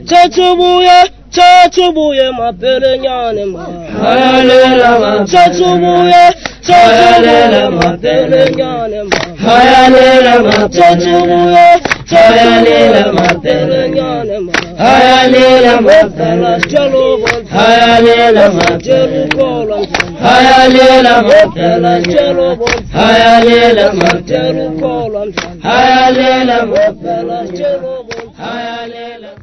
Chetubuye mapele nyane ma. Hayalela ma. Chetubuye mapele nyane ma. Hayalela ma. Chetubuye mapele nyane ma. Hayalela mapele chelobon. Hayalela mapele kolon. Hayalela mapele chelobon. Hayalela mapele kolon. Hayalela mapele chelobon. Hayalela